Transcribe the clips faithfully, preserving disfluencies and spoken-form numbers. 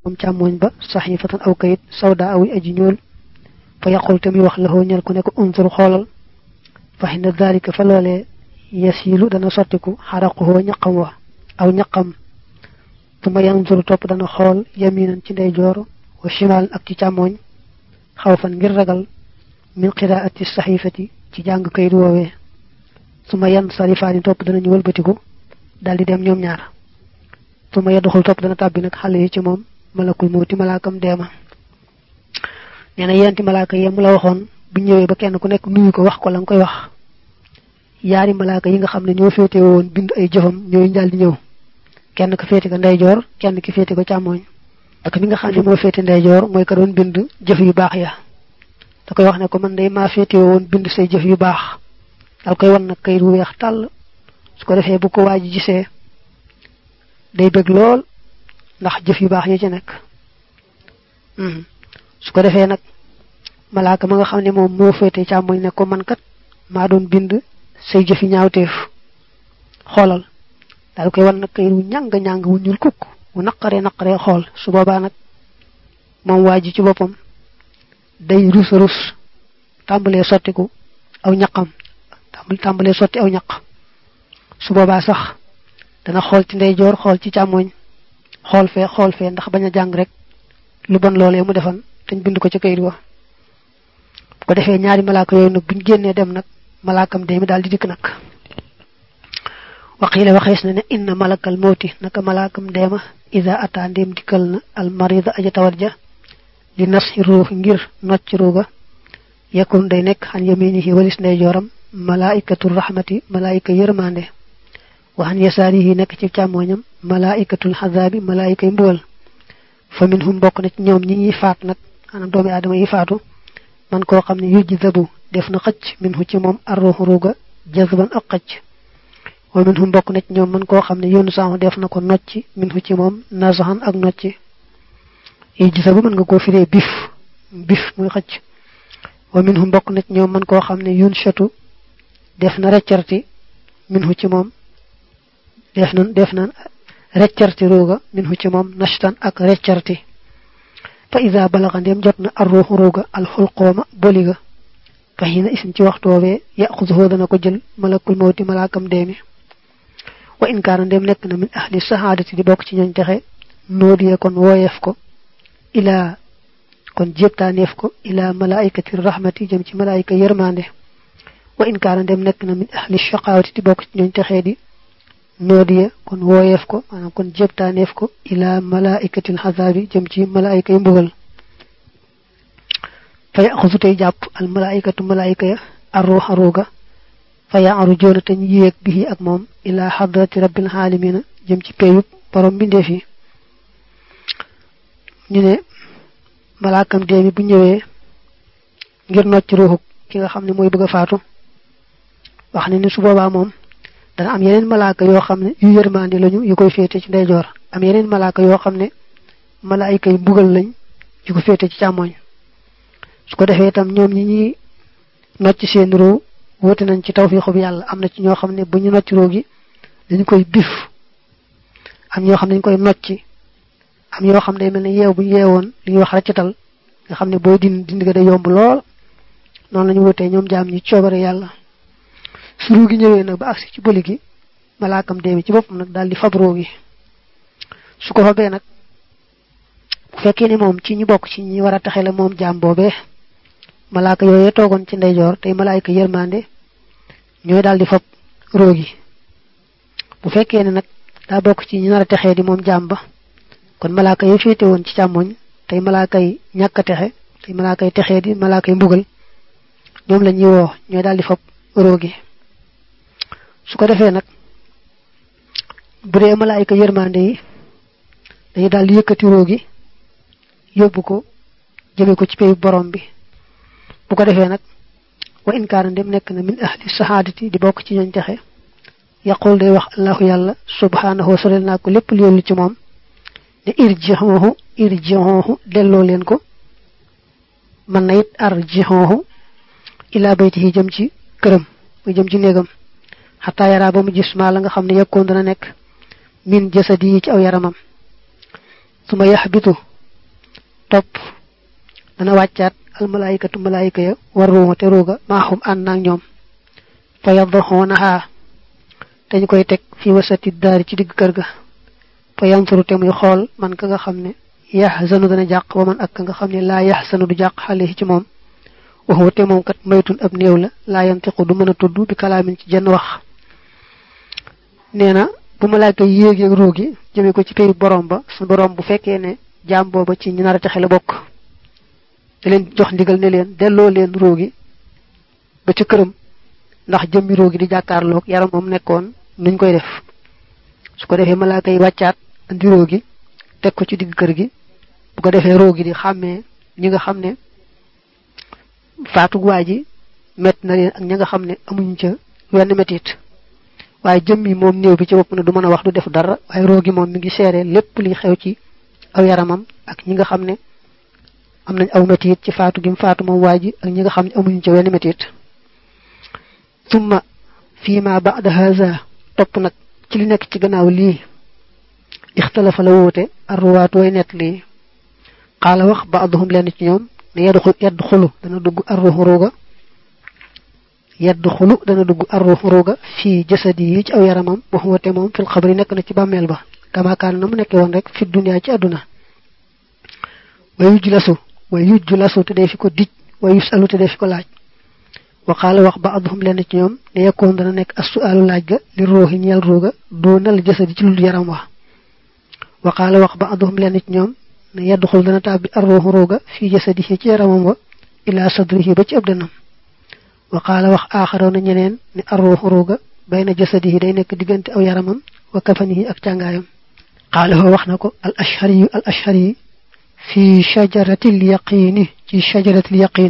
moom càmmoñ ba sahifatan aw kayit sawda aw aji ñuul fa yaqul tammi wax la ho ñal ko ne ko unzur xolal fa hinna dhalika fa lolé yasilu dana sottiku haraquhu ñaqam wa aw ñaqam tuma yanzur top dana xol yaminan ci ndey jor wa shimal ak ci càmmoñ xawfan ngir ragal min qira'ati sahifati ci jang kayit wowe suma yan sarifani top dana ñu wëlbatiku daldi dem ñom ñaar suma yadkhul top dana tabbi nak xalé ci mom malakul mawti malakam deema neena yenti malaka yam la waxon bu ñëwé ba kenn ku nekk nuyu ko wax ko la ngoy wax yaari malaka yi nga xamne ñoo fété woon bind ay jëfam ñoy ndal di ñëw kenn ko fété ko ndey jor kenn ki fété ko càmmoñ ak mi nga xamne mo fété ndey jor moy ka doon bind jëf yu baax ya da koy wax ne ko man day ma fété woon bind say jëf yu baax dal koy won nak kay ru weex tal su ko defé bu ko waji gisé day bëgg lool ndax jëf yu baax yi ci nek hmm su ko defé nak malaka ma nga xamne mom mo fété càmmoñ ne ko man kat ma doon bind say jëf yi ñaawteef xolal dal koy won nak kay ru ñang ñang wu ñul kuk wu naqare naqare xol su boba nak mom waji ci bopam day rus rus tambalé sottiku aw ñaqam tambal tambalé sotti aw ñaq su boba sax dana xol ci ndey jor xol ci càmmoñ xol fe xol fe ndax baña jang rek lu bon lolé mu defan tañ bind ko ci kayit wa ko defé ñaari malaka yoy nak buñu génné dem nak malakam day mi dal di dik nak waqila waxes na ne inna malakal mauti naka malakam deema iza ata dem dikal na al marida aja tawarja li nasi ruh ngir nocc ruga yakun day nek han yaminihi walis ndey joram malaikatur rahmati malaika yermande wa han yasarihi nek ci càmmoñam malaikatul hazabi malaika mbugal fa minhum bok na ci ñoom ñi ñi faat nak ana doomi adama yi faatu man ko xamni yujzabu def na xëcc minhu ci mom arruhu ruga jazban ak xëcc wa minhum bok na ci ñoom man ko xamni yoonu saxu def na ko nocci minhu ci mom nazahan ak nocci yujzabu man nga ko firé bif bif muy xëcc wa minhum bok na ci ñoom man ko xamni yunshatu def na reccerti minhu ci mom def nan def nan reccerti ruga minhu ci mom nashtan ak reccerti fa iza balagha dem jotna arruhu ruga al hulquma boliga fa hina ism ci waxtu wowe ya'khudhu dana ko jël malakul mawti malakam demi wa in kana dem nek na min ahli sahadati di bok ci ñoñ taxé nodiye kon woyef ko ila kon jeptanef ko ila malaikati rahmati jëm ci malaika yermande wa in kana dem nek na min ahli shaqawati di bok ci ñoñ taxé di nodiye kon woyef ko manam kon jeptanef ko ila malaikatil hazabi jëm ci malaika yi mbugal fa ya'khudhu tay japp al malaikatu malaika ya arruha ruga fa ya'rujuna tan yek bihi ak mom ila hadrati rabbil alamin jëm ci peyub borom bindé fi ñu ne malakam deemi bu ñëwé ngir nocc ruhu ki nga xamne moy bëgg faatu wax ni su boba mom dana am yeneen malaka yo xamne yu yermandi lañu yu koy fété ci ndeyjor am yeneen malaka yo xamne malaika yu bugal lañ yu ko fété ci càmmoñ su ko defé tam ñoom ñi ñi nocc seen ru wote nañ ci tawfiixu bi yalla amna ci ño xamne bu ñu nocc ru gi dañ koy bif am ño xamne dañ koy nocc am yo xamne day melni yew bu yewon li ñu wax raccatal nga xamne boy din dindiga day yomb lool non lañu wote ñoom jaam ñi ciobare yalla suru gi ñëwé nak ba aksi ci boli gi malakam deemi ci bopam nak daldi fabro gi su ko fabé nak bu fekké ni mom ci ñi bok ci ñi wara taxé la mom jaam bobé malaka yoyé togon ci ndeyjor tay malaika yermande ñoy daldi fab rogi bu fekké ni nak da bok ci ñi wara taxé di mom jaam ba kon malaka yoy fété won ci càmmoñ tay malaka yi ñaka taxé tay malaka yi taxé di malaka yi mbugal ñom lañuy wo ñoy daldi fab rogi su ko defé nak bu dé malaika yermande yi dañu dal yëkëti rogi yobbu ko jëme ko ci pey borom bi bu ko defé nak wa in kaana dem nek na min ahli sahadati di bok ci ñoñ taxé yaqul day wax allah yalla subhanahu wa ta'ala ko lepp li ci mom de irjihuhu irjihuhu delo len ko man nayit arjihuhu ila baytihi jëm ci kërëm mu jëm ci negam hatta yara ba mu gis ma la nga xamne yakkoon dana nek min jasadi ci aw yaramam suma yahbitu top dana waccat al malaikatu malaika ya waru te ruga mahum and ak ñom fa yadhunaha dañ koy tek fi wasati dar ci digg kër ga fa yanzuru te muy xol man ka nga xamne yahzanu dana jaq wa man ak nga xamne la yahsanu du jaq xali ci mom waxu te mom kat maytun ab neew la la yantiqu du mëna tuddu bi kalamin ci jenn wax neena bu malaika yéeg ak roogi jëme ko ci pey borom ba su borom bu fekkee ne jaam booba ci ñu nar a taxe la bokk da leen jox ndigal ne leen delloo leen roogi ba ci këram ndax jëmmi roogi di jàkkaarloog yaram moom nekkoon nuñ koy def su ko defee malaaka yi wàccaat andi roogi teg ko ci digg kër gi bu ko defee roogi di xàmmee ñi nga xam ne faatu waa ji met na leen ak ñi nga xam ne amuñ ca wenn metit waaye jëmmi moom néew bi ci bopp na du mën a wax du def dara waaye roogi moom mi ngi seere lépp li xew ci aw yaramam ak ñi nga xam ne am nañ aw metit ci faatu gi mu faatu moom waa ji ak ñi nga xam ne amuñ ca wenn metit thumma fima ba'da hadha top nak ci li nek ci gannaaw li ikhtalafa la wote arwat way net li qala wax ba'dhum len ci ñoom ne yadkhul yadkhulu dana dugg arruhu ruga yadkhulu dana dugg arruhu ruga fi jasadi ci aw yaramam bu wote mom fil qabri nek na ci bammel ba kama kan na mu nekke won rek fi dunya ci aduna way yujlasu way yujlasu te def ko dij way yusalu te def ko laaj وقال وخ بعضهم لن ci ñoom ne yakon dana nek as-su'alu laaj ga li ruhi ñal ruga do nal jasadi ci lu yaram wax وقال وخ بعضهم لن ci ñoom ne yadkhul dana tabbi ar-ruhu ruga fi jasadihi ci yaramam wa ila sadrihi ba ci abdanam وقال وخ akharuna ñeneen ne ar-ruhu ruga bayna jasadihi day nek digënté aw yaramam wa kafanihi ak tangayam قال هو wax nako al-ashhari al-ashhari fi shajarati al-yaqin ci shajarati al-yaqin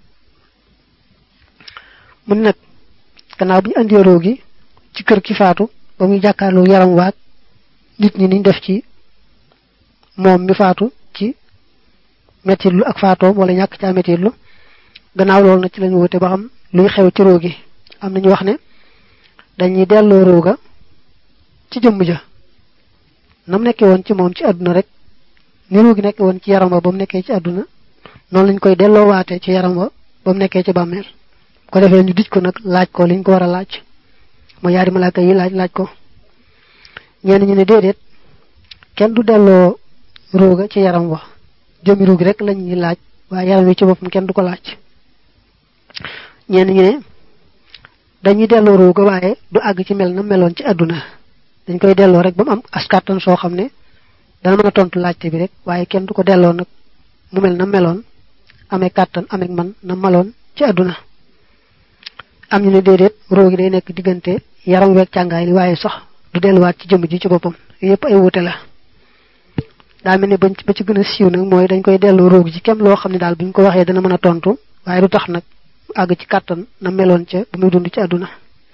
mun nak gannaaw bi andi roogi ci kër ki faatu ba muy jàkkaarloo yaram waak nit ñi niñ def ci moom mi faatu ci metitlu ak faatoom wala ñàkk caa metitlu gannaaw loolu na ci lañu wote ba xam luy xew ci roogi am nañu wax ne dañuy delloo rooga ci jëmm ja nam nekke woon ci moom ci àdduna rek ni roogi nekke woon ci yaram ba ba mu nekkee ci àdduna noonu lañ koy delloo waate ci yaram ba ba mu nekkee ci bàmmeel ko defé ñu dij ko nak laaj ko liñ ko wara laaj mo yaari malaaka yi laaj laaj ko ñen ñi ne dedet kenn du delo roga ci yaram wa jëmi roog rek lañ ñi laaj wa yaram wi ci bopum kenn du ko laaj ñen ñi ne dañuy delo roga waye du ag ci mel na melon ci aduna dañ koy delo rek bam am askatan so xamne dana mëna tontu laajte bi rek waye kenn du ko delo nak mu mel na melon amé katan amé man na malon ci aduna am ñu ne dedet roogi day nek digënté yaram wek cangay li waye sax du delu wat ci jëm ji ci bopam yépp ay wuté la da melni bañ ba ci gëna siiw nak moy dañ koy delu roogi ci kem lo xamni dal buñ ko waxé dana mëna tontu waye du tax nak ag ci katan na melon ci bu muy dund ci aduna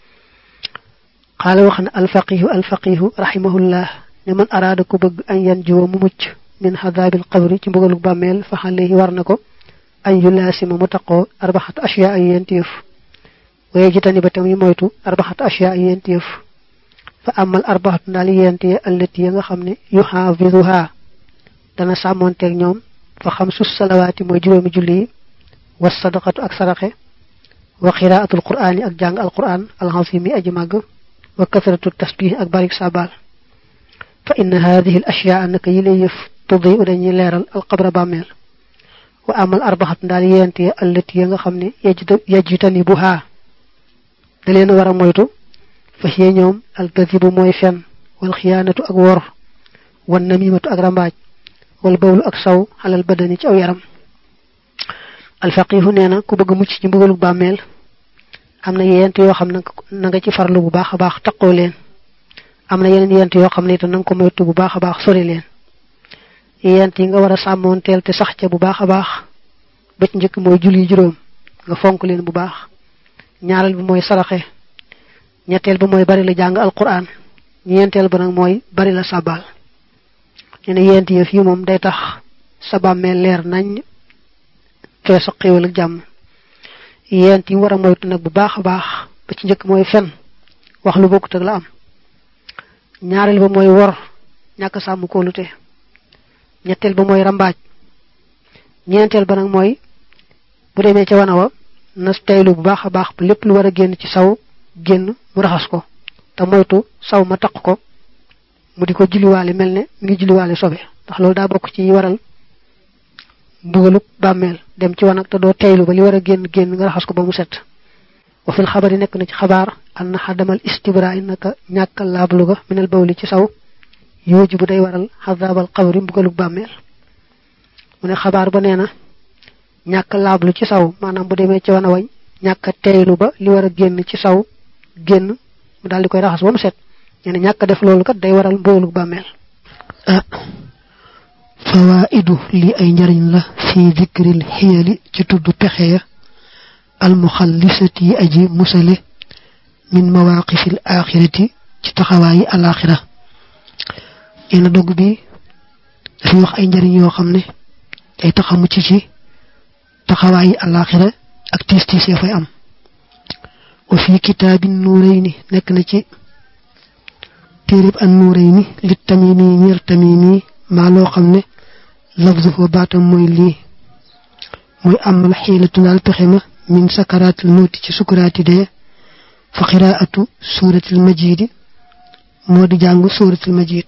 qala waxna al faqih al faqih rahimahullah liman arada ku bëgg an yanju mu mucc min hadabil qabri ci mbugalu bammel fa xalehi warnako an yulasima mutaqo arba'at ashya'a yantif ويجتني بتم مويتو أربعة أشياء ينتيف فأما الأربعة نالينتي التي يغا خمني يحافظها دانا سامون تك ñoom فخمس الصلوات موي جورومي جولي والصدقة اك صدقه وقراءة القرآن اك جang القرآن العظيم اجي ماغ وكثرة التسبيح اك بارك سابال فإن هذه الأشياء أنك يليف تضيء دني ليرال القبر بامير وأما الأربعة نالينتي التي يغا خمني يجتني بها دلين ورا مويتو فهي ñoom al kadhibu moy fen wal khiyanatu ak wor wan namimatu ak rambaaj wal bawlu ak saw halal badani ci aw yaram al faqih neena ku bëgg mucc ci mbugalu bammel amna yent yo xam na nga ci farlu bu baaxa baax takko leen amna yeneen yent yo xam ne tan nang ko moytu bu baaxa baax sori leen yent yi nga wara samontel te sax ca bu baaxa baax ba ci ñëk moy julli juroom nga fonk leen bu baax ñaaral bi moy saraxé ñettel bi moy bari la jang alquran ñentel ba nak moy bari la sabal ñene yent yef yi mom day tax sabam me leer nañ fess xewal ak jam yent yi wara moytu nak bu baaxa baax ba ci ñëk moy fen wax lu bokut ak la am ñaaral ba moy wor ñaka sam ko luté ñettel ba moy rambaaj ñentel ba nak moy bu démé ci wana wa na taylu bu baaxa baax lepp lu wara genn ci saw genn mu raxas ko ta moytu saw ma tak ko mu diko julli walé melne ngi julli walé sobe ndax lool da bokk ci waral mbugaluk bammel dem ci wanak ta do taylu ba li wara genn genn nga raxas ko ba mu set wa fil khabari nek na ci xabar an hadamal istibra innaka ñakal labluga minal bawli ci saw yoji bu day waral hadabal qabri mbugaluk bammel mu ne xabar ba neena ñak lablu ci saw manam bu démé ci wana wañ ñak taylu ba li wara genn ci saw genn mu dal di koy raxas ba mu set ñene ñak def lolu kat day waral mbugaluk bammel ah fawaidu li ay njariñ la fi dhikril hiyali ci tuddu pexeya al mukhallisati aji musali min mawaqifil akhirati ci taxawayi al akhirah ina dog bi fi wax ay njariñ yo xamne ay taxamu ci ci taxawayi al akhirah ak tis tis ya fay am wa fi kitabin nurayni nek na ci terib an nurayni lit tamimi ñer tamimi ma lo xamne lafzuhu batam moy li moy amal hilatu dal pexema min sakaratul maut ci sukurati de fa qira'atu suratul majid modi jang suratul majid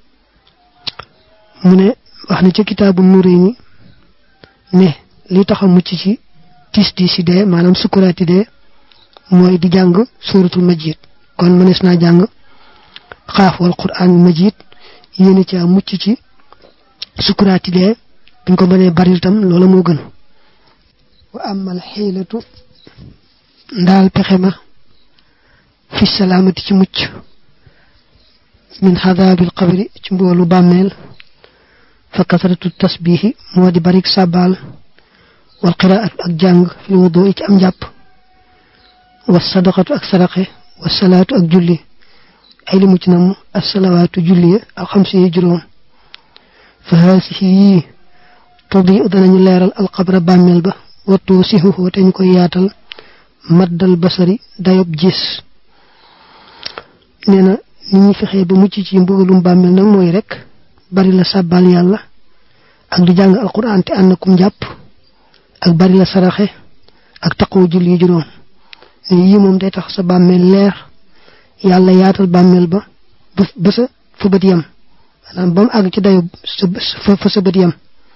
mune wax ni ci kitabun nurayni ne li taxam mucc ci tis di ci de manam sukurati de moy di jang suratul majid kon manes na jang khaf wal qur'an majid yene ci mucc ci sukurati de buñ ko mëne bari tam lolu mo gën wa amal hilatu ndal pexema fi salamati ci mucc min hadabil qabri ci mbolu bammel fa kasratu tasbih modi barik sabal wal qira'atu ak jang fi wudu ci am japp was sadaqatu ak saraxe was salatu ak julli ay limu ci nam as-salawatu julli al khamsi juroom fa hasihi tudi udanañu leral al qabra bammel ba wattu sihu te ñu koy yaatal maddal basari dayob gis neena ni ñi fexé ba mucc ci mbugalum bammel nak moy rek bari la sabbal yalla ak di jang alquran te annakum japp ak bari la saraxe ak taqwa julli juroom yi mom day tax sa bammel leer yalla yaatal bammel ba ba sa fu bët yam manam bam ag ci dayob fa sa bët yam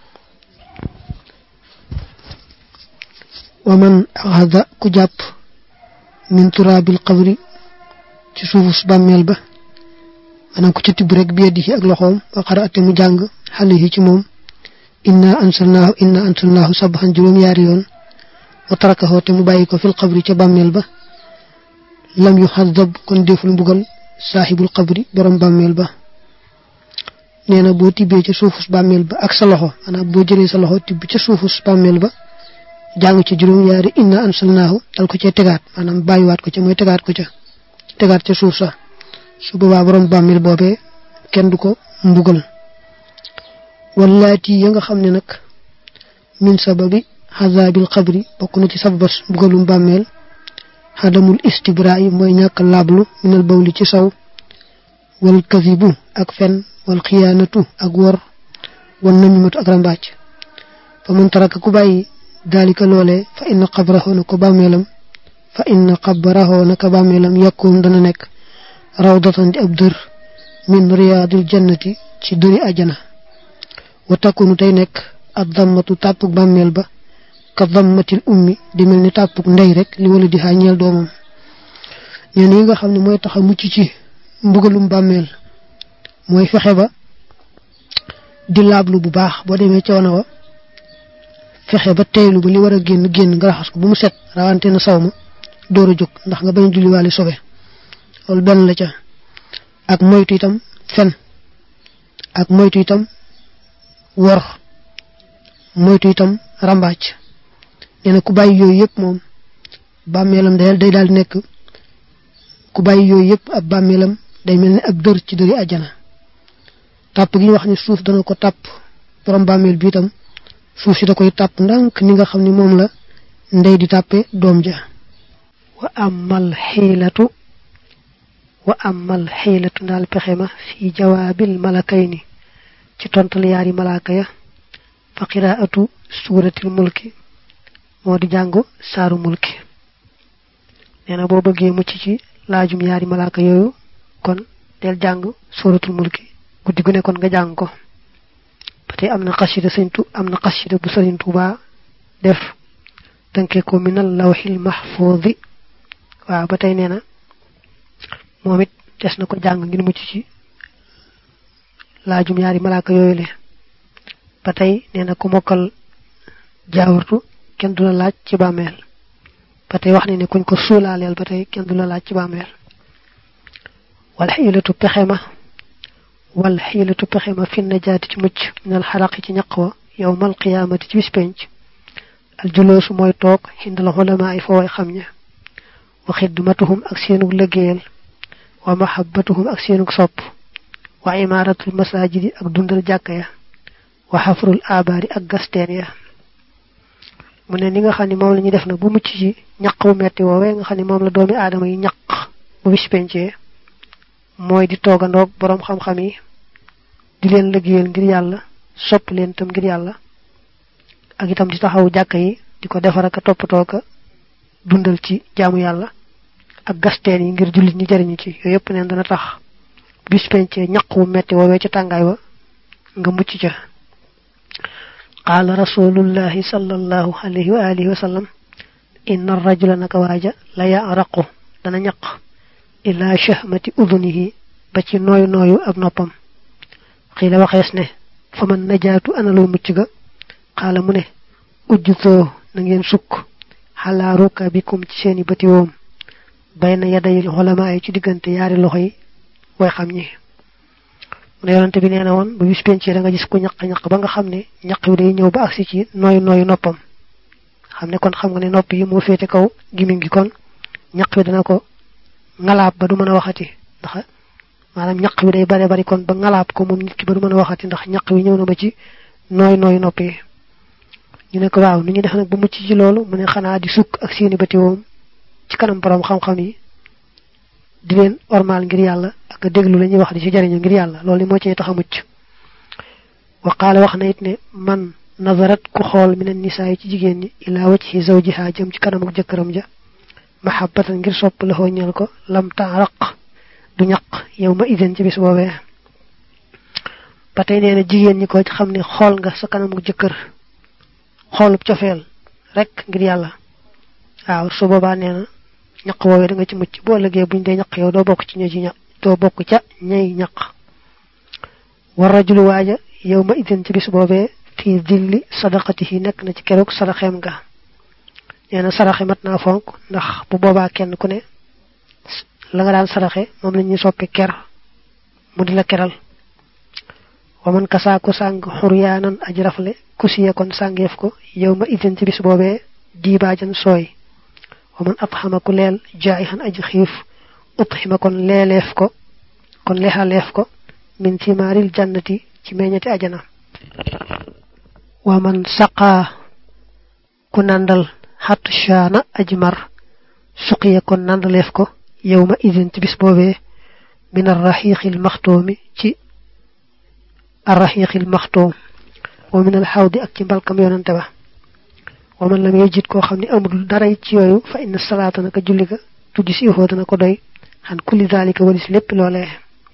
ومن أخذ كجاب من تراب القبر تشوفس باميل با انا كو تي بريك بيدي اك لخوم وقرات مو جانغ عليه تي موم إنا أنزلناه إنا أنزلناه صبحا جروم ياريون وتركه تمو بايكو في القبر تي باميل با لم يحذب كون ديفul mbugal sahibul qabri borom bammel ba neena bo tibé ci soufus bammel ba ak sa loxo ana bo jëlé sa loxo tib ci soufus bammel ba jang ci juroom yaari inna ansalnahu dal ko ci tegaat manam bayyi wat ko ci moy tegaat ko ci tegaat ci suuf sa su boba borom bammel bobé kenn duko mbugal wallati ya nga xamne nak min sababi hazabil qabri bokku na ci sababas mbugalum bammel hadamul istibra'i moy ñak lablu minal bawli ci saw wal kadhibu ak fen wal khiyanatu ak wor wal namimatu ak rambacc fa man taraka ku bayyi dalika lolé fa inna qabrahu nako bamelam fa inna qabrahu nako bamelam yakun dana nek rawdatan di abdur min riyadil jannati ci duri aljana wa takunu tay nek ad-dammatu tapuk bamel ba ka dammatil ummi di melni tapuk ndey rek li wala di ha ñeel doomam ñen yi nga xamni moy taxa mucc ci mbugalum bamel moy fexé ba di lablu bu baax bo démé ci wana wa fexé ba teylu bu li wara genn genn nga raxas ko bu mu set rawante na sawma doora juk ndax nga bañ julli wali sobe lol ben la ca ak moytu itam fen ak moytu itam wor moytu itam rambacc neena ku bayyi yoy yep mom bamelam day day dal nek ku bayyi yoy yep ab bamelam day melni ab deur ci deuri aljana tap gi wax ni suuf dana ko tap borom bamel bi tam suuf ci da koy tap ndank ni nga xamni mom la ndey di tapé dom ja wa amal hilatu wa amal hilatu dal pexema fi jawabil malakaini ci tontal yaari malaka ya fa qiraatu suratul mulki moo di jàng saaru mulki neena boo bëggee mucc ci laajum yaari malaaka yooyu kon del jàng suratul mulki guddi gu ne kon nga jàng ko patay amna qasida sentu amna qasida bu Serigne Touba def tanke ko minal lawhil mahfuz wa batay neena momit des na ko jàng ngir mucc ci laajum yaari malaaka yooyu le batay neena ku mokal jaawurtu kenn dula laaj ci bàmmeel batay wax ni ne kuñ ko suulaaleel batay kenn dula laaj ci bàmmeel wal hilatu pexema wal hilatu pexema fi najaati ci mucc minal xaraqi ci ñaq wa yawmal qiyaamati ci bis penc al julus mooy toog hindal ulama ay fooy xam ña wa xidmatuhum ak seenu liggéeyal wa mahabbatuhum ak seenu sopp wa imaratul masajidi ak dundal jàkka ya wa hafrul abari ak gasteen ya mu ne ni nga xam ne moom la ñuy def nag bu mucc ci ñaq wu metti woowee nga xam ne moom la doomi aadama yi ñaq bu bis pencee mooy di toogandoog borom xam-xam yi di leen liggéeyal ngir yàlla sopp leen tam ngir yàlla ak itam di taxaw jàkka yi di ko defar ak toppatoo ka dundal ci jaamu yàlla ak gasteen yi ngir jullit ñi jariñu ci yooyu yëpp neen dana tax bis pencee ñaq wu metti woowee ca tàngaay wa nga mucc ca قال رسول الله صلى الله عليه وآله وسلم إن الرجل نكواجا لا يعرق دنا ñaq إلا شهمة أذنه بچي نوي نوي ab noppam xila waxes ne faman najatu ana lu mucc ga xala mu ne ujjuto na ngeen sukk hala rukabikum ci seeni bati wom bayna yadayil ulama ay ci digante yaari loxoy way xam ñi mu ne yonante bi neena won bu bis pencé da nga gis ku ñaq ñaq ba nga xamne ñaq wi day ñew ba aksi ci noy noy noppam xamne kon xam nga ne nopp yi mo fété kaw gimiñ gi kon ñaq wi dana ko ngalaab ba du mëna waxati ndax manam ñaq wi day bari bari kon ba ngalaab ko mom nit ki ba du mëna waxati ndax ñaq wi ñew na ba ci noy noy noppi ñu ne ko waaw ñu def nak bu mucc ci loolu mu ne xana di sukk ak seeni bati wom ci kanam borom xam-xam yi di leen ormal ngir yàlla ak déglu lañuy wax di ci jariñu ngir yàlla loolu moo ci taxa mucc wa qala wax na it ne man nazarat ku xool min an-nisaa ci jigéen ñi ila wajhi zawjiha jëm ci kanam ak jëkkëram ja mahabbatan ngir sopp la ñal ko lam ta'raq du ñaq yow ma ideen ci bis boobee patay neena jigéen ñi ko xam ne xool nga sa kanam ak jëkkër xoolub cofeel rek ngir yàlla waaw su boobaa neena ñaq woowee da nga ci mucc boo lëgee buñ dee ñaq yow doo bokk ci ñi ci ñaq doo bokk ca ñay ñaq war rajulu waaja yow ma idin ci bis boobee fi dilli sadaqatihi nekk na ci keroog saraxeem ga neena saraxe mat naa fonk ndax bu boobaa kenn ku ne la nga daan saraxe moom la ñuy soppe ker mu di la keral wa man kasaaku sàng xuryaanan aj rafle kusiye kon sàngeef ko yow ma idin ci bis boobee diibaajan sooy ومن أطحم كليل جائحا أج خيف أطحم كن ليليف كو كن لها ليف كو من ثمار الجنة تمينة أجنا ومن سقى كنندل حتى شان أجمر سقي كنندل ليف كو يوم إذن تبس بوبي من الرحيق المختوم تي الرحيق المختوم ومن الحوض أكتبال كميون انتبه ومن لم يجد كو خامني امul dara ci yoyu fa inna salata naka julli ga tuddi ci ho dana ko doy han kulli zalika walis lepp lolé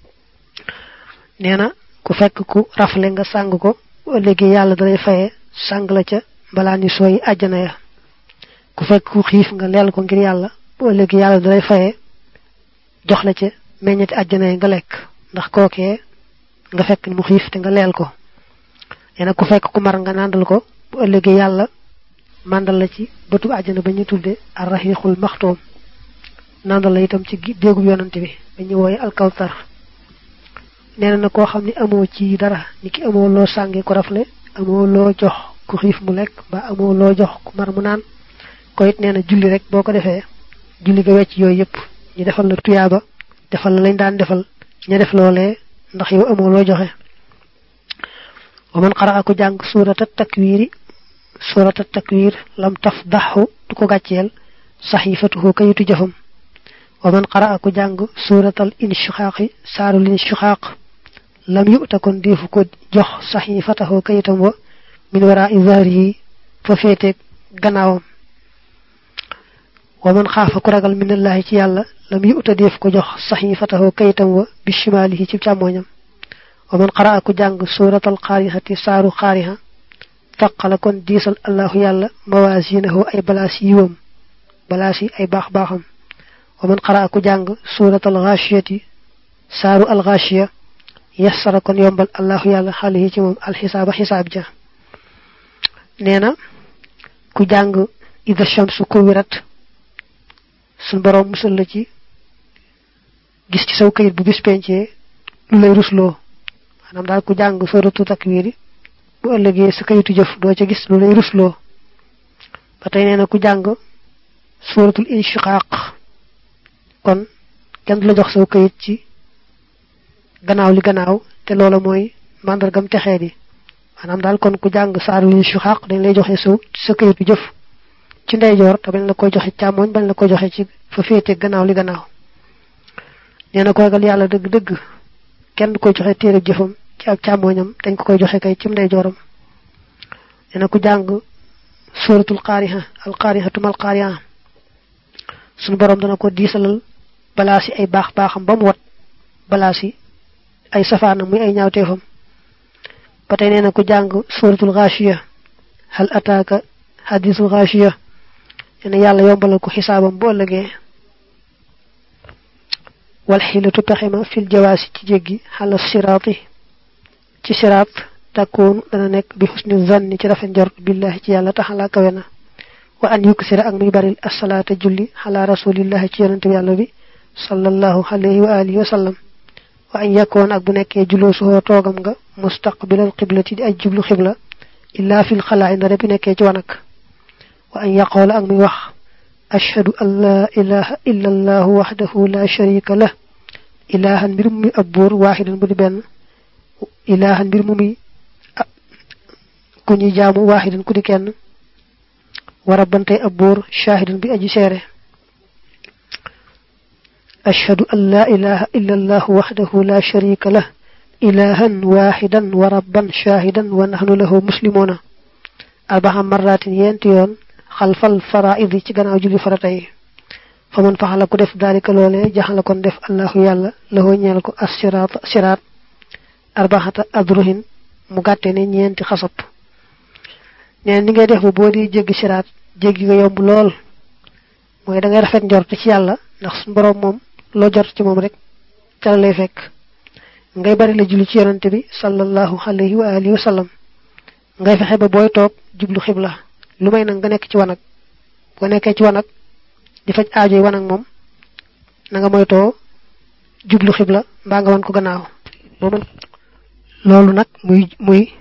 neena ku fekk ku rafle nga sang ko legi yalla dalay fayé sang la ca balani soy aljana ya ku fekk ku xif nga lel ko ngir yalla bo legi yalla dalay fayé jox la ca meññati aljana nga lek ndax koké nga fekk mu xif te nga lel ko neena ku fekk ku mar nga nandal ko bo legi yalla mandal la ci bëtu aljana bañu tuddé ar-rahiqul makhtum nandal la itam ci déggu yonante bi bañu woyé al-kawthar néna na ko xamni amo ci dara niki amo lo sangé ko raflé amo lo jox ku xif mu lek ba amo lo jox ku mar mu nan ko it néna julli rek boko défé julli ga wécc yoy yépp ñi défal la tuyaba défal la lañ daan défal ña def lolé ndax yow amo lo joxé wa man qara'a ku jang surat at-takwir سورة التكوير لم تفضحه تكو غاتيل صحيفته كيتو جفم ومن قرأ كو جانغ سورة الانشقاق سار الانشقاق لم يؤتكن ديفكو جخ صحيفته كيتم min wara'i zahrihi fa féete gannaawam wa man xaafa ku ragal minallahi ci yàlla lam yu'ta def ko jox sahifatahu kayitam wa bi shimalihi ci càmmoñam wa man qara'a ku jàng suratal qarihati saaru qariha faqala kon diisal allahu yàlla mawasinahu ay balaas yiwam balaas yi ay baax baaxam wa man qara'a ku jàng suratal ghashiyati saaru al ghashiya yassara kon yombal allahu yàlla xalihi ci moom alxisaaba xisaab ja neena ku jàng ida shamsu kuwirat sun borom musul la ci gis ci saw kayit bu bis pencé lu lay rusloo manam daal ku jàng suratu takwiri bu ëllëgee sa kayitu jëf doo ca gis lu lay rusloo ba tey neena ku jàng suratul inshiqaq kon kenn du la jox saw kayit ci gannaaw li gannaaw te loola mooy mandargam texee di manam daal kon ku jàng saaru inshiqaq dañ lay joxe sa sa kayitu jëf ci ndeyjoor te bañ la koy joxe càmmoñ bañ la koy joxe ci fa féete gannaaw li gannaaw neena ko ragal yàlla dëgg dëgg kenn du koy joxe téere jëfam ci ak càmmoñam dañ ko koy joxe kay ci ndeyjooram neena ku jàng suratul qariha al qarihatu mal qariha sunu borom dana ko diisalal balaasi ay baax baaxam ba mu wat balaasi ay safaana muy ay ñaawteefam ba tey neena ku jàng suratul ghashiya hal ataka hadithul ghashiya ene yàlla yombalal ko xisaabam bo ëllëgee wal hilatu taxima fil jawaasi ci jéggi xala siraati ci siraat takkoon dana nekk bi husni zanni ci rafet njort billahi ci yàlla taxala kawena wa an yuksira ak muy baril as-salata julli ala rasulillahi ci yonent yàlla bi sallallahu alayhi wa alihi wa sallam wa an yakun ak bu nekkee jullo su toogam nga mustaqbilal qiblati di ay jublu xibla illa fil khala'i ndare bi nekkee ci wanak wa an yaqula ak muy wax ashhadu an la ilaha illa allah wahdahu la sharika lah ilahan bir mu abur wahidan bu di ben ilahan bir mu mi ku ñi jaamu wahidan ku di kenn wa rabbante abur shahidan bi aji sere ashhadu an la ilaha illa allah wahdahu la sharika lah ilahan wahidan wa rabban shahidan wa nahnu lahu muslimuna arba'a marratin yentiyon khalfal fara'id ci gannaaw julli faratay faman fahala ku def dalika lolé jaxala kon def allah yalla lahu ñeel ko as-sirat sirat arba'ata adruhin mu gatte ne ñenti xasab neen ni ngay def bo di jéggi sirat jéggi nga yomb lool moy da ngay rafet njort ci yalla ndax sun borom mom lo jort ci mom rek ca lay fekk ngay bari la julli ci yonante bi sallallahu alayhi wa alihi wa sallam ngay fexé ba boy tok jublu xibla lu may nak nga nek ci wanak bo nekké ci wanak di faj aajo wanak mom na nga moyto jublu xibla ba nga wan ko gannaaw mom lolu nak muy muy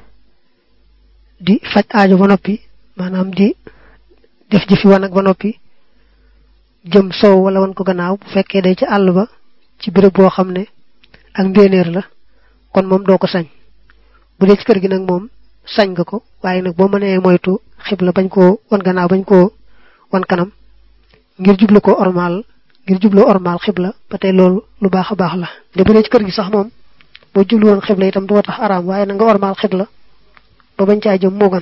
di faj aajo ba nopi manam di def jëfi wanak ba nopi jëm soow wala wan ko gannaaw bu fekkee day ci àll ba ci béréb boo xam ne ak mbéenéer la kon moom doo ko sañ bu dee ci kër gi nag moom sañ nga ko waaye nag boo mënee moytu xibla bañ koo wan gannaaw bañ koo wan kanam ngir jublu ko ormal ngir jublu ormal xibla ba tey loolu lu baax a baax la de bu dee ci kër gi sax moom boo jublu woon xibla itam du tax araam waaye na nga ormal xibla ba bañ caa jëm moo gën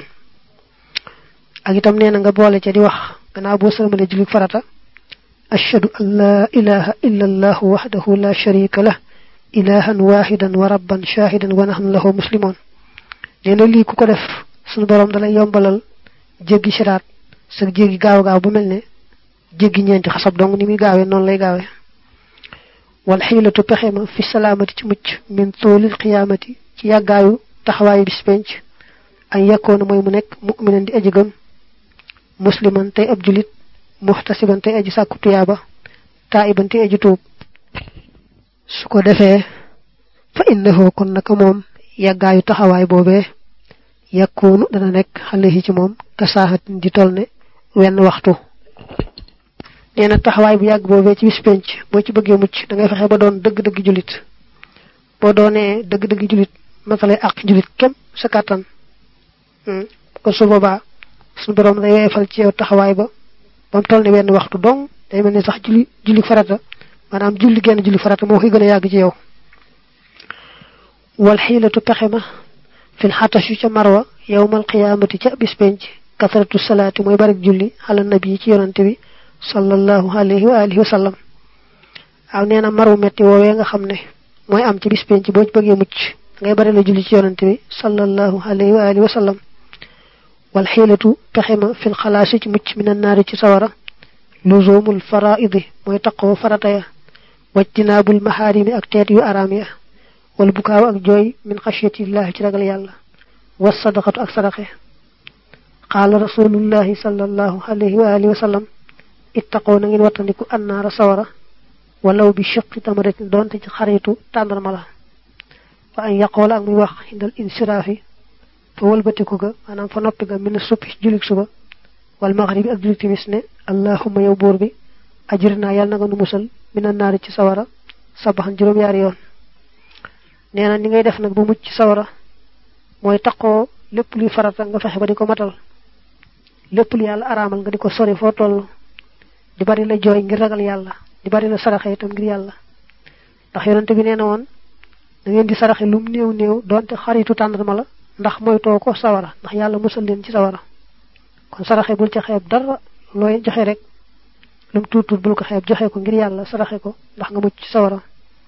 ak itam nee na nga boole ca di wax gannaaw boo sëlmale julli farata ashhadu an la ilaha illa allah wahdahu la sharika lah ilahan wahidan wa rabban shahidan wa nahnu lahu muslimun neena li ku ko def sunu borom dalay yombalal jéggi sirat sa jéggi gaaw gaaw bu melne jéggi ñenti xasab dong ni mi gaawé non lay gaawé wal hilatu pexema fi salamati ci mucc min tulil qiyamati ci yagaayu taxaway bis penc ay yakona moy mu nek mu'minan di aji gëm musliman tay ab julit muhtasiban tay aji sakku tiyaba taiban tay aji tuub su ko defee fa innahu kon naka moom yàggaayu taxawaay boobee yakunu dana nekk xalehi ci moom kasaaxatin di tol ne wenn waxtu nee na taxawaay bu yàgg boobee ci bis penc boo ci bëggee mucc da ngay fexe ba doon dëgg-dëgg julit boo doonee dëgg-dëgg julit matale ak julit kem sa kàttan kon su boobaa suñu borom day weefal ci yow taxawaay ba bam tol ne wenn waxtu dong day mel ni sax julli julli farata manam julli genn julli farata mo koy gëna yag ci yow wal hilatu taxima fil hatashi ci marwa yawmal qiyamati ca bis penc kasratu salati moy barik julli ala nabi ci yonante bi sallallahu alayhi wa alihi wa sallam aw neena maru metti wowe nga xamne moy am ci bis penc bo ci bëgge mucc ngay bari la julli ci yonante bi sallallahu alayhi wa alihi wa sallam wal hilatu pexema fil khalas ci mucc minan nar ci sawara luzumul fara'id moy taqo farata ya wajtinabul maharimi ak tet yu aram ya wal bukaaw ak joy min khashyati allah ci ragal yalla was sadaqatu ak sadaqa qala rasulullah sallallahu alayhi wa alihi wa sallam ittaqu na ngeen watandiku annara sawara walaw bi shiqqi tamarat donte ci xaritu tandarma la wa an yaqula ak muy wax indal insirafi fa walbatiku ga manam fa noppi ga min suppi julik suba wal maghribi ak julik timis ne allahumma yow bor bi ajirna yalla nga nu musal minan nar ci sawara sabahan juroom yaari yoon neena ni ngay def nak bu mucc ci sawara moy takko lepp luy farata nga fexé ba diko matal lepp lu yalla aramal nga diko sori fo tollu di bari la joy ngir ragal yalla di bari la saraxé itam ngir yalla ndax yonent bi neena won da ngeen di saraxé lum neew neew donte xaritu tandarma la ndax moy to ko sawara ndax yalla musal leen ci sawara kon saraxé bul ci xeeb dara loy joxe rek lum tutut bul ko xeeb joxe ko ngir yalla saraxé ko ndax nga mucc ci sawara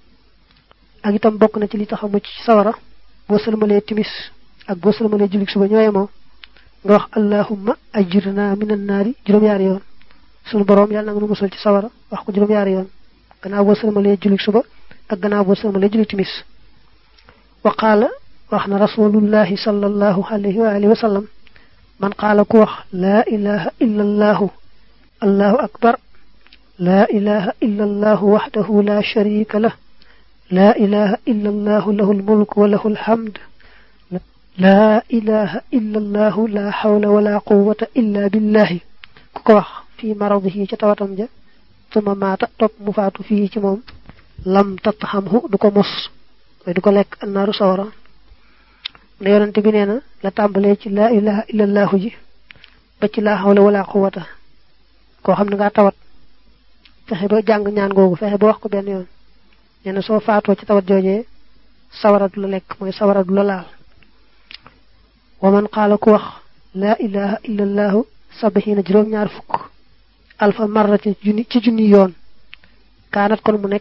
ak itam bok na ci li tax mucc ci sawara bo selmalé timis ak bo selmalé julik suba ñoyamo nga wax allahumma ajirna minan nari juroom yaar yoon sunu borom yalla nga nu musal ci sawara wax ko juroom yaar yoon gannaaw bo selmalé julik suba ak gannaaw bo selmalé julik timis wa qala waxna rasulullah sallallahu alayhi wa alihi wa sallam man qala ku wax la ilaha illa allah allahu akbar la ilaha illa allah wahdahu la sharika lahu لا إله إلا الله له الملك وله الحمد لا إله إلا الله لا حول ولا قوة إلا بالله كوخ في مرضه تتواتم جا ثم مات توب مفات فيه ci mom lam tathamhu duko mos way duko lek annaru sawara ne yonent bi neena la tambale ci la ilaha illa allah ji ba ci la hawla wala quwwata ko xamna nga tawat fexé ba jang ñaan gogu fexé ba wax ko ben yoon neena so faato ci tawat jojé sawara du la lek moy sawara du la laal wa man qala ku wax la ilaha illa allah sabhina juroom ñaar fukk alfa marrati junni ci junni yoon kanat kon mu nek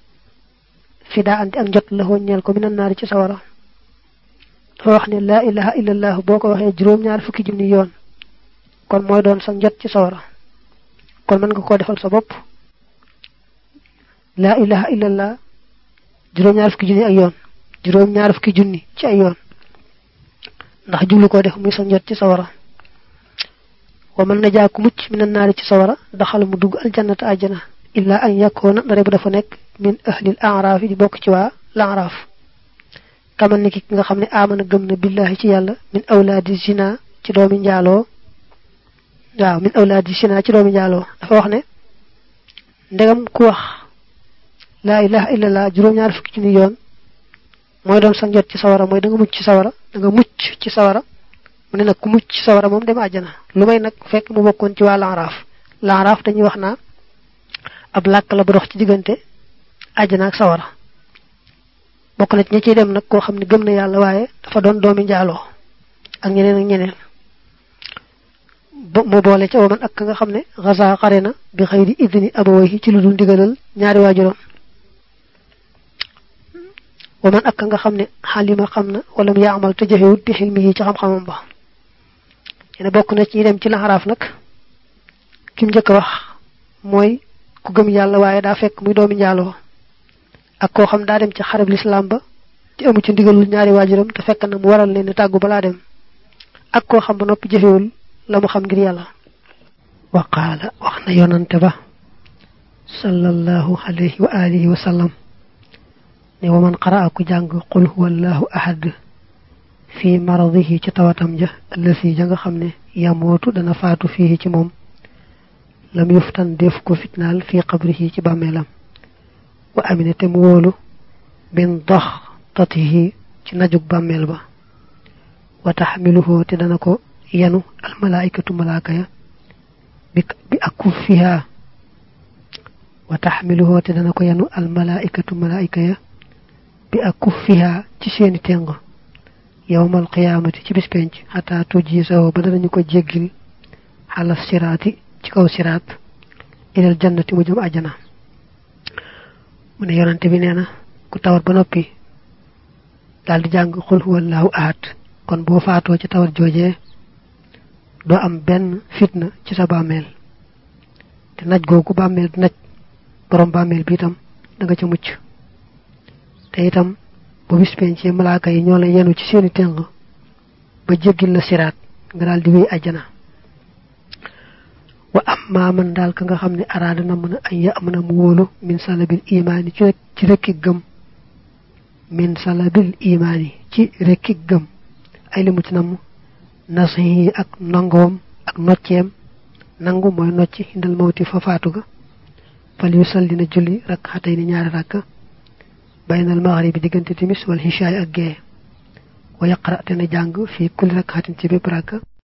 fida anti ak jot la ñeel ko minan naari ci sawara do wax ne la ilaha illa allah boko waxe juroom ñaar fukki junni yoon kon moy doon sa jot ci sawara kon man nga ko defal sa bop la ilaha illa allah juroom ñaar fukki junni ak yoon juroom ñaar fukki junni ci ay yoon ndax jullu ko def muy sa jot ci sawara wa man najaa ku mucc minan naari ci sawara daxal mu dugg aljannata ajana illa an yakuna rebe dafa nek min ahli al-a'raf di bok ci wa al-a'raf kamal niki nga xamne amana gëm na billahi ci yalla min awladi zina ci doomi njaalo waaw min awladi zina ci doomi njaalo dafa wax ne ndegam ku wax la ilaha illa allah juroom ñaar fukki ci yoon moy doon sa jot ci sawara moy da nga mucc ci sawara da nga mucc ci sawara mu ne nak ku mucc ci sawara mom dem aljana lumay nak fekk mu bokkon ci wa al-a'raf al-a'raf dañuy wax na ab lak la bu dox ci digënté aljana ak sawara bokk na ci ñi ci dem nak ko xamni gëm na yalla waye dafa doon doomi njaalo ak ñeneen ak ñeneen mo boole ci man ak nga xamne gaza qarina bi khayri idni abawayhi ci lu dul digalal ñaari wajuram wa man ak nga xamne halima xamna wala mu yaamal te jëfewut bi xilmi ci xam xamam ba ene bokk na ci dem ci la haraf nak kim jëk wax moy ku gëm yalla waye da fekk muy doomi njaalo ak ko xam da dem ci xarab l'islam ba ci amu ci ndigalul ñaari wajuram te fekk na mu waral leen taggu bala dem ak ko xam ba nopi jëfewul lamu xam ngir yalla wa qala waxna yonante ba sallallahu alayhi wa alihi wa sallam ne wa man qara'a ku jang qul huwallahu ahad fi maradihi ci tawatam ja allasi ja nga xamne yamutu dana faatu fi ci mom lam yuftan def ko fitnal fi qabrihi ci bamelam wa aminate mu wolu bin dakh tatihi ci najuk bamel ba wa tahmiluhu te dana ko yanu al malaikatu malaikaya bi akufiha wa tahmiluhu te dana ko yanu al malaikatu malaikaya bi akufiha ci seeni tengo yawmal qiyamati ci bis penc hatta tuji saw ba dañu ko jéggil ala sirati ci kaw sirat ilal jannati mu jëm aljana mu ne yonante bi neena ku tawat ba noppi dal di jàng xul huwallahu ahad kon bo faato ci tawat jojé do am ben fitna ci sa bàmmeel te naj googu bàmmeel naj borom bàmmeel bi itam da nga ci mucc te itam bu bis pencé malaaka yi ñoo la yenu ci seeni teng ba jéggil la siraat nga dal di wéy aljana wa amma man dal ka nga xamni arada na mëna ay amna mu wolu min salabil imani ci rek ci rek gëm min salabil imani ci rek gëm ay limu ci nam nasihi ak nangom ak noccem nangu moy nocci hindal mawti fa faatu ga fal yusallina julli rak'atayn ñaar rakka baynal maghribi digënté timis wal hisha ak gee wa yaqra tane jang fi kulli rak'atin ci bépp rakka